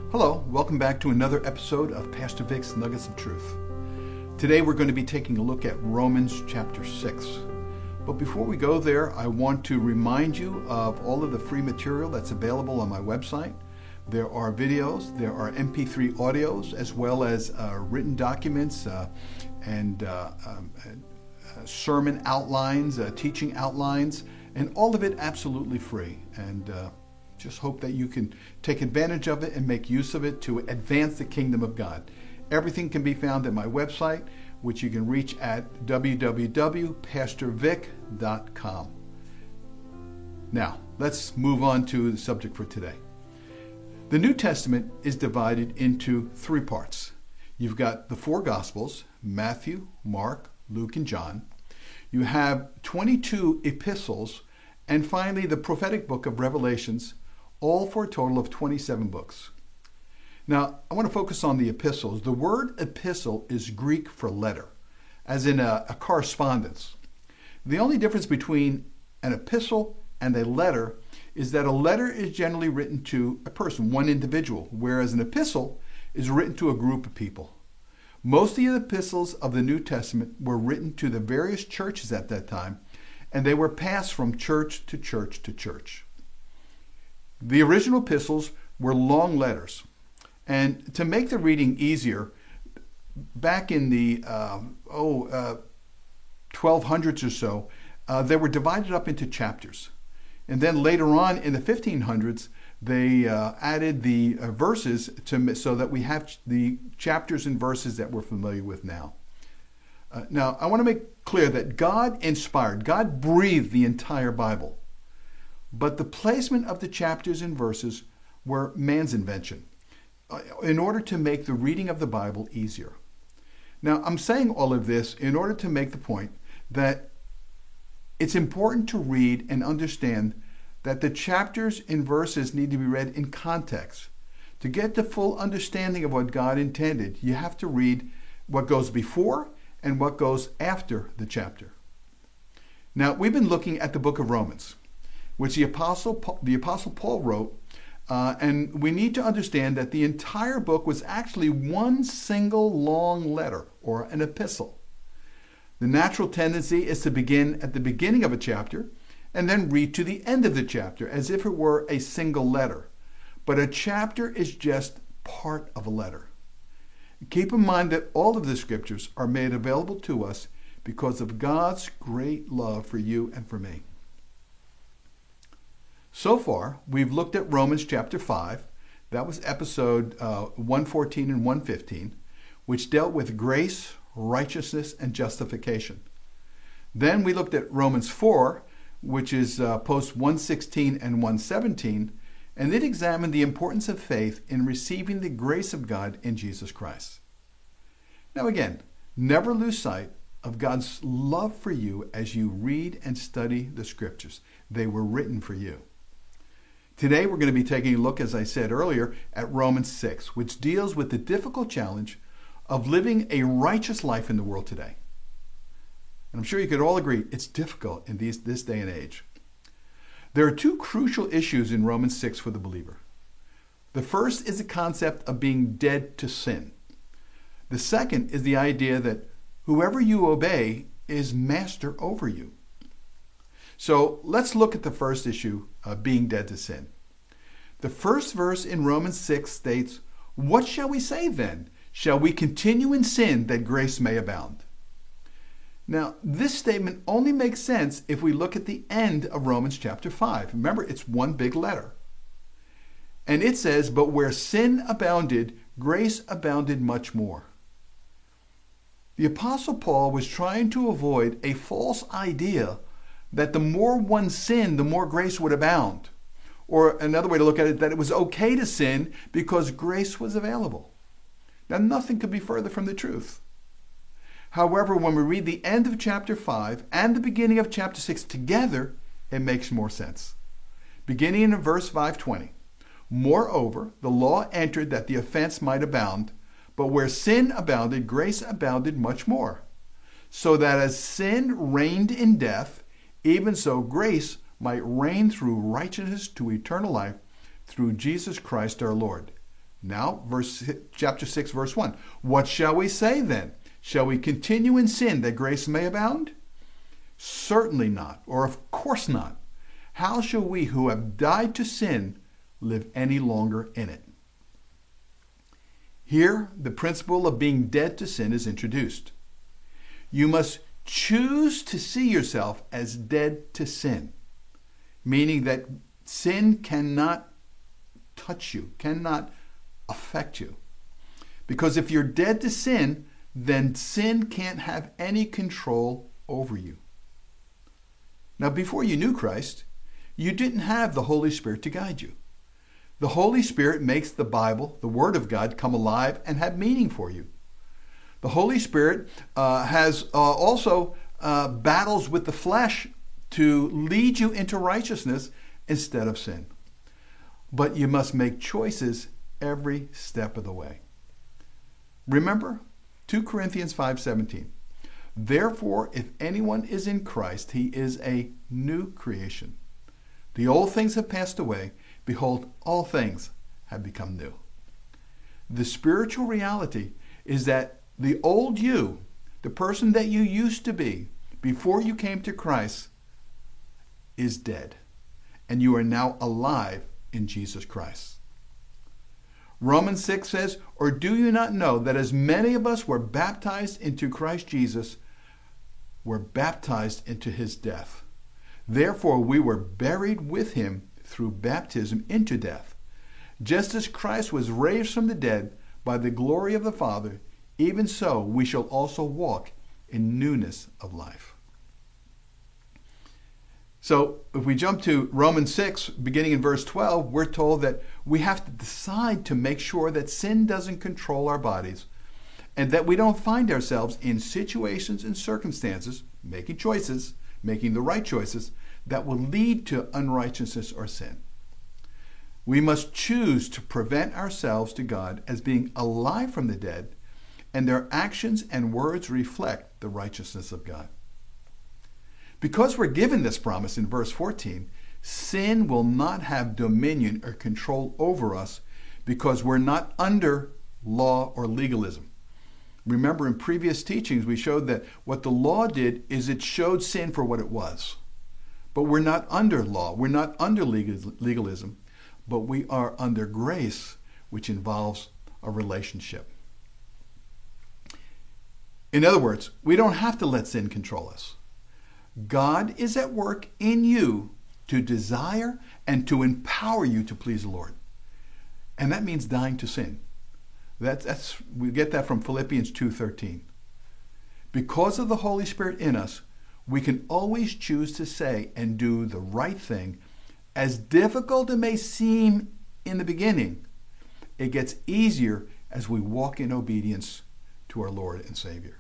Hello, welcome back to another episode of Pastor Vic's Nuggets of Truth. Today we're going to be taking a look at Romans chapter 6. But before we go there, I want to remind you of all of the free material that's available on my website. There are videos, there are MP3 audios, as well as written documents and sermon outlines, teaching outlines, and all of it absolutely free. And just hope that you can take advantage of it and make use of it to advance the kingdom of God. Everything can be found at my website, which you can reach at www.pastorvic.com. Now, let's move on to the subject for today. The New Testament is divided into three parts. You've got the four Gospels, Matthew, Mark, Luke, and John. You have 22 epistles, and finally the prophetic book of Revelations, all for a total of 27 books. Now, I want to focus on the epistles. The word epistle is Greek for letter, as in a correspondence. The only difference between an epistle and a letter is that a letter is generally written to a person, one individual, whereas an epistle is written to a group of people. Most of the epistles of the New Testament were written to the various churches at that time, and they were passed from church to church to church. The original epistles were long letters, and to make the reading easier, back in the 1200s or so, they were divided up into chapters. And then later on in the 1500s, they added the verses so that we have the chapters and verses that we're familiar with now. Now, I want to make clear that God breathed the entire Bible. But the placement of the chapters and verses were man's invention in order to make the reading of the Bible easier. Now, I'm saying all of this in order to make the point that it's important to read and understand that the chapters and verses need to be read in context. To get the full understanding of what God intended, you have to read what goes before and what goes after the chapter. Now, we've been looking at the book of Romans, which the Apostle Paul wrote, and we need to understand that the entire book was actually one single long letter, or an epistle. The natural tendency is to begin at the beginning of a chapter and then read to the end of the chapter as if it were a single letter. But a chapter is just part of a letter. Keep in mind that all of the scriptures are made available to us because of God's great love for you and for me. So far, we've looked at Romans chapter 5. That was episode 114 and 115, which dealt with grace, righteousness, and justification. Then we looked at Romans 4, which is post 116 and 117, and it examined the importance of faith in receiving the grace of God in Jesus Christ. Now again, never lose sight of God's love for you as you read and study the scriptures. They were written for you. Today we're going to be taking a look, as I said earlier, at Romans 6, which deals with the difficult challenge of living a righteous life in the world today. And I'm sure you could all agree it's difficult in this day and age. There are two crucial issues in Romans 6 for the believer. The first is the concept of being dead to sin. The second is the idea that whoever you obey is master over you. So let's look at the first issue of being dead to sin. The first verse in Romans 6 states, "What shall we say then? Shall we continue in sin that grace may abound?" Now, this statement only makes sense if we look at the end of Romans chapter 5. Remember, it's one big letter. And it says, "But where sin abounded, grace abounded much more." The Apostle Paul was trying to avoid a false idea that the more one sinned, the more grace would abound. Or another way to look at it, that it was okay to sin because grace was available. Now, nothing could be further from the truth. However, when we read the end of chapter 5 and the beginning of chapter 6 together, it makes more sense. Beginning in verse 5:20, "Moreover, the law entered that the offense might abound, but where sin abounded, grace abounded much more. So that as sin reigned in death, even so grace might reign through righteousness to eternal life through Jesus Christ our Lord." Now, chapter 6, verse 1. What shall we say then? Shall we continue in sin that grace may abound? Certainly not, or of course not. How shall we who have died to sin live any longer in it? Here, the principle of being dead to sin is introduced. You must choose to see yourself as dead to sin, meaning that sin cannot touch you, cannot affect you. Because if you're dead to sin, then sin can't have any control over you. Now, before you knew Christ, you didn't have the Holy Spirit to guide you. The Holy Spirit makes the Bible, the Word of God, come alive and have meaning for you. The Holy Spirit has also battles with the flesh to lead you into righteousness instead of sin. But you must make choices every step of the way. Remember 2 Corinthians 5:17. Therefore, if anyone is in Christ, he is a new creation. The old things have passed away. Behold, all things have become new. The spiritual reality is that the old you, the person that you used to be before you came to Christ, is dead. And you are now alive in Jesus Christ. Romans 6 says, or do you not know that as many of us were baptized into Christ Jesus, were baptized into his death? Therefore we were buried with him through baptism into death. Just as Christ was raised from the dead by the glory of the Father, even so we shall also walk in newness of life. So if we jump to Romans 6, beginning in verse 12, we're told that we have to decide to make sure that sin doesn't control our bodies and that we don't find ourselves in situations and circumstances, making choices, making the right choices, that will lead to unrighteousness or sin. We must choose to present ourselves to God as being alive from the dead, and their actions and words reflect the righteousness of God. Because we're given this promise in verse 14, sin will not have dominion or control over us because we're not under law or legalism. Remember, in previous teachings, we showed that what the law did is it showed sin for what it was. But we're not under law, we're not under legalism, but we are under grace, which involves a relationship. In other words, we don't have to let sin control us. God is at work in you to desire and to empower you to please the Lord. And that means dying to sin. We get that from Philippians 2:13. Because of the Holy Spirit in us, we can always choose to say and do the right thing. As difficult it may seem in the beginning, it gets easier as we walk in obedience to our Lord and Savior.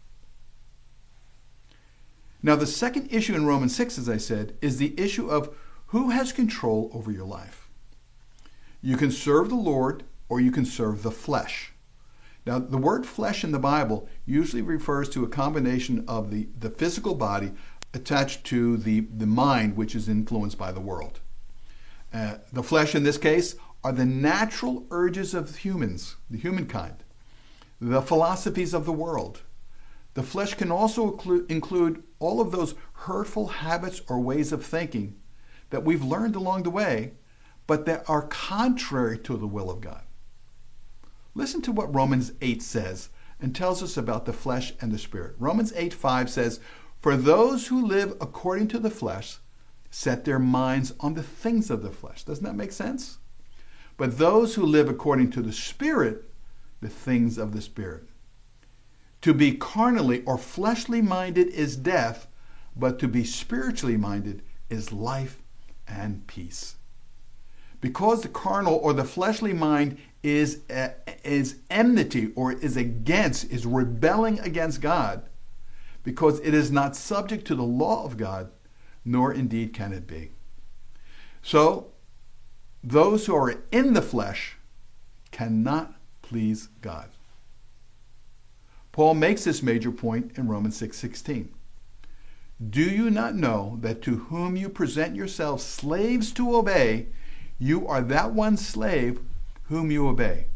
Now, the second issue in Romans 6, as I said, is the issue of who has control over your life. You can serve the Lord or you can serve the flesh. Now, the word flesh in the Bible usually refers to a combination of the physical body attached to the mind, which is influenced by the world. The flesh in this case are the natural urges of humans, the humankind, the philosophies of the world. The flesh can also include all of those hurtful habits or ways of thinking that we've learned along the way, but that are contrary to the will of God. Listen to what Romans 8 says and tells us about the flesh and the spirit. Romans 8:5 says, for those who live according to the flesh set their minds on the things of the flesh. Doesn't that make sense? But those who live according to the Spirit, the things of the Spirit. To be carnally or fleshly minded is death, but to be spiritually minded is life and peace. Because the carnal or the fleshly mind is enmity or is rebelling against God, because it is not subject to the law of God, nor indeed can it be. So, those who are in the flesh cannot please God. Paul makes this major point in Romans 6:16. Do you not know that to whom you present yourselves slaves to obey, you are that one slave whom you obey,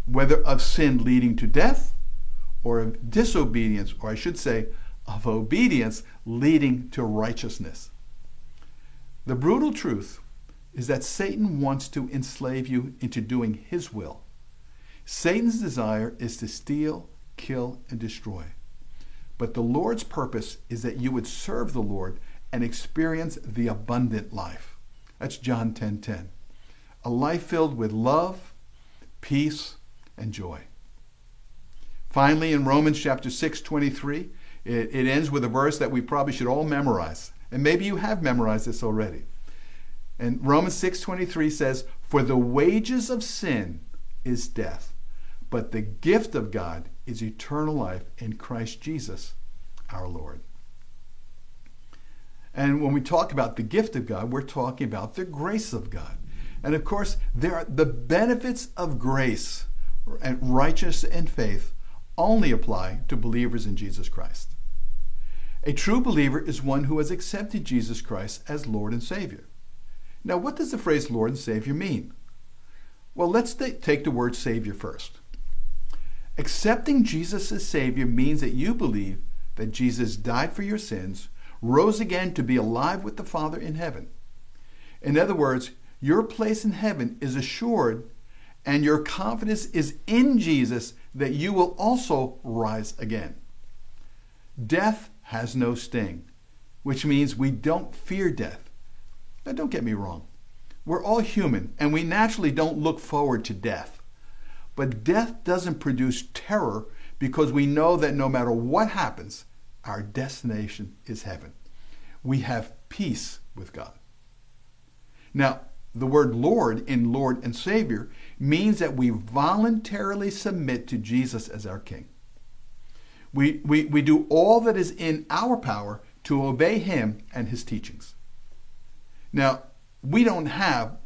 whether of sin leading to death or of disobedience, or I should say, of obedience leading to righteousness. The brutal truth is that Satan wants to enslave you into doing his will. Satan's desire is to steal, kill, and destroy. But the Lord's purpose is that you would serve the Lord and experience the abundant life. That's John 10:10. A life filled with love, peace, and joy. Finally, in Romans chapter 6:23, it ends with a verse that we probably should all memorize. And maybe you have memorized this already. And Romans 6:23 says, "For the wages of sin is death, but the gift of God is eternal life in Christ Jesus our Lord." And when we talk about the gift of God, we're talking about the grace of God. And of course, there are the benefits of grace and righteousness and faith only apply to believers in Jesus Christ. A true believer is one who has accepted Jesus Christ as Lord and Savior. Now, what does the phrase Lord and Savior mean? Well, let's take the word Savior first. Accepting Jesus as Savior means that you believe that Jesus died for your sins, rose again to be alive with the Father in heaven. In other words, your place in heaven is assured, and your confidence is in Jesus that you will also rise again. Death has no sting, which means we don't fear death. Now, don't get me wrong. We're all human, and we naturally don't look forward to death. But death doesn't produce terror because we know that no matter what happens, our destination is heaven. We have peace with God. Now, the word Lord in Lord and Savior means that we voluntarily submit to Jesus as our King. We do all that is in our power to obey him and his teachings. Now, we don't have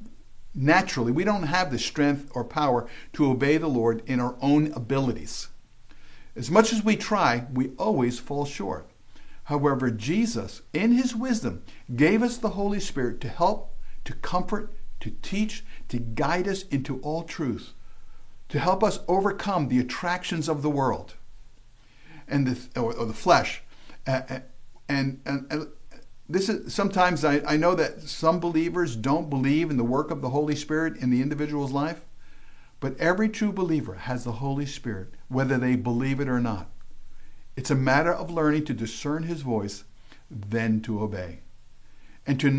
the strength or power to obey the Lord in our own abilities. As much as we try, we always fall short. However, Jesus, in his wisdom, gave us the Holy Spirit to help, to comfort, to teach, to guide us into all truth, to help us overcome the attractions of the world and the flesh. And this is sometimes I know that some believers don't believe in the work of the Holy Spirit in the individual's life, but every true believer has the Holy Spirit, whether they believe it or not. It's a matter of learning to discern his voice, then to obey. And to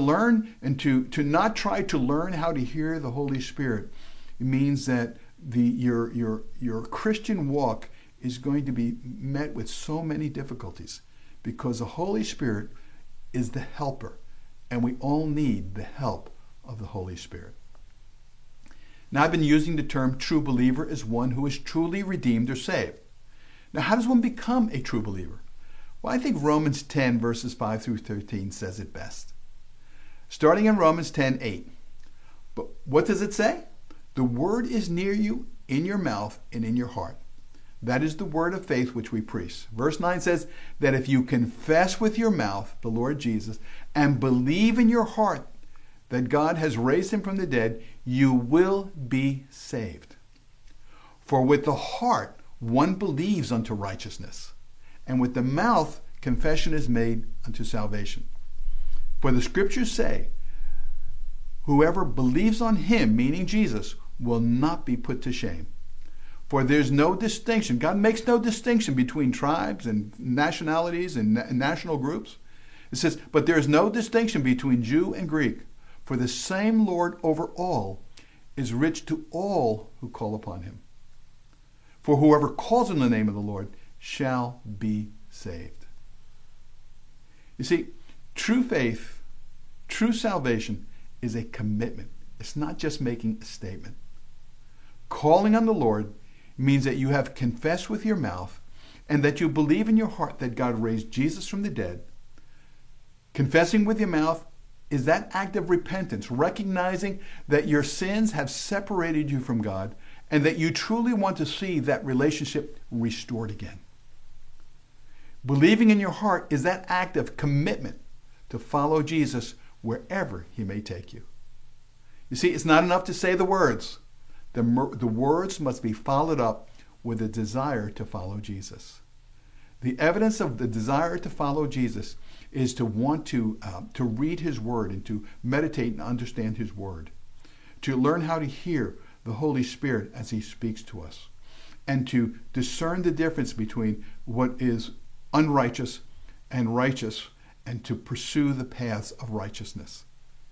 not try to learn how to hear the Holy Spirit. It means that your Christian walk is going to be met with so many difficulties, because the Holy Spirit is the helper, and we all need the help of the Holy Spirit. Now, I've been using the term true believer as one who is truly redeemed or saved. Now, how does one become a true believer? Well, I think Romans 10 verses 5 through 13 says it best. Starting in Romans 10:8. But what does it say? The word is near you, in your mouth and in your heart. That is the word of faith which we preach. Verse 9 says that if you confess with your mouth the Lord Jesus and believe in your heart that God has raised him from the dead, you will be saved. For with the heart one believes unto righteousness, and with the mouth confession is made unto salvation. For the scriptures say, whoever believes on him, meaning Jesus, will not be put to shame. For there's no distinction. God makes no distinction between tribes and nationalities and national groups. It says, but there is no distinction between Jew and Greek, for the same Lord over all is rich to all who call upon him. For whoever calls on the name of the Lord shall be saved. You see, true faith, true salvation is a commitment. It's not just making a statement. Calling on the Lord means that you have confessed with your mouth and that you believe in your heart that God raised Jesus from the dead. Confessing with your mouth is that act of repentance, recognizing that your sins have separated you from God and that you truly want to see that relationship restored again. Believing in your heart is that act of commitment to follow Jesus wherever he may take you. You see, it's not enough to say the words. The words must be followed up with a desire to follow Jesus. The evidence of the desire to follow Jesus is to want to read his word and to meditate and understand his word, to learn how to hear the Holy Spirit as he speaks to us, and to discern the difference between what is unrighteous and righteous, and to pursue the paths of righteousness.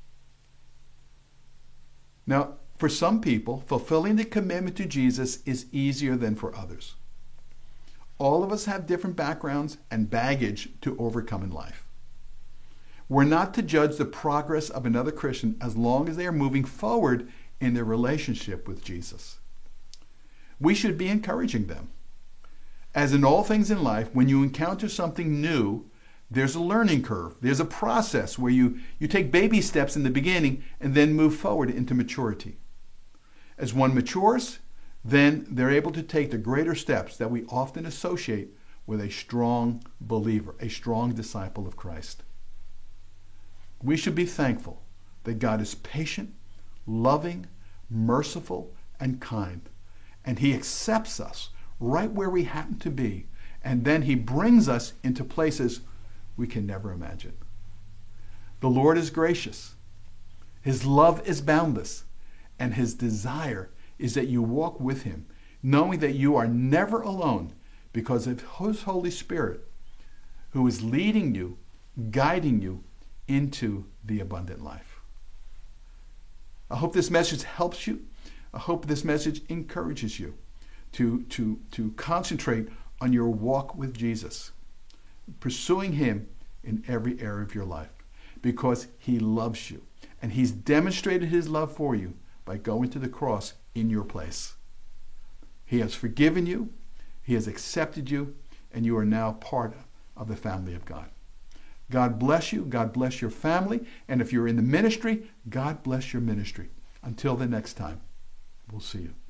Now, for some people, fulfilling the commitment to Jesus is easier than for others. All of us have different backgrounds and baggage to overcome in life. We're not to judge the progress of another Christian as long as they are moving forward in their relationship with Jesus. We should be encouraging them. As in all things in life, when you encounter something new, there's a learning curve. There's a process where you take baby steps in the beginning and then move forward into maturity. As one matures, then they're able to take the greater steps that we often associate with a strong believer, a strong disciple of Christ. We should be thankful that God is patient, loving, merciful, and kind. And he accepts us right where we happen to be. And then he brings us into places we can never imagine. The Lord is gracious. His love is boundless. And his desire is that you walk with him, knowing that you are never alone because of his Holy Spirit, who is leading you, guiding you into the abundant life. I hope this message helps you. I hope this message encourages you to concentrate on your walk with Jesus, pursuing him in every area of your life, because he loves you, and he's demonstrated his love for you by going to the cross in your place. He has forgiven you, he has accepted you, and you are now part of the family of God. God bless you, God bless your family, and if you're in the ministry, God bless your ministry. Until the next time, we'll see you.